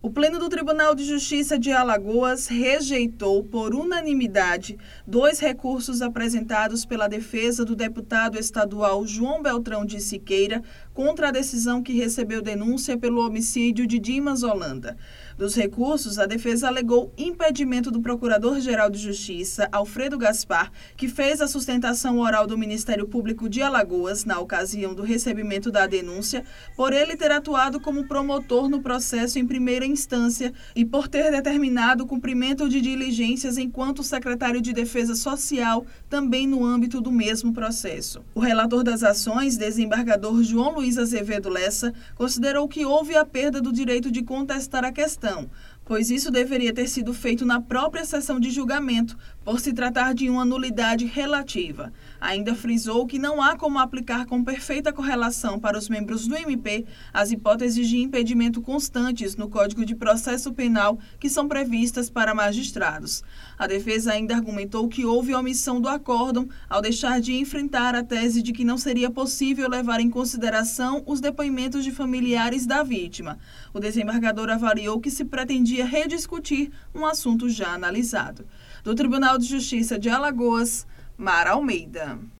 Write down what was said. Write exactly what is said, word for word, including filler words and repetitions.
O Pleno do Tribunal de Justiça de Alagoas rejeitou, por unanimidade, dois recursos apresentados pela defesa do deputado estadual João Beltrão de Siqueira contra a decisão que recebeu denúncia pelo homicídio de Dimas Holanda. Dos recursos, a defesa alegou impedimento do Procurador-Geral de Justiça, Alfredo Gaspar, que fez a sustentação oral do Ministério Público de Alagoas na ocasião do recebimento da denúncia, por ele ter atuado como promotor no processo em primeira instância e por ter determinado o cumprimento de diligências enquanto secretário de Defesa Social, também no âmbito do mesmo processo. O relator das ações, desembargador João Luiz Azevedo Lessa, considerou que houve a perda do direito de contestar a questão, pois isso deveria ter sido feito na própria sessão de julgamento, por se tratar de uma nulidade relativa. Ainda frisou que não há como aplicar com perfeita correlação para os membros do M P as hipóteses de impedimento constantes no Código de Processo Penal que são previstas para magistrados. A defesa ainda argumentou que houve omissão do acórdão ao deixar de enfrentar a tese de que não seria possível levar em consideração os depoimentos de familiares da vítima. O desembargador avaliou que se pretendia rediscutir um assunto já analisado. Do Tribunal de Justiça de Alagoas, Mara Almeida.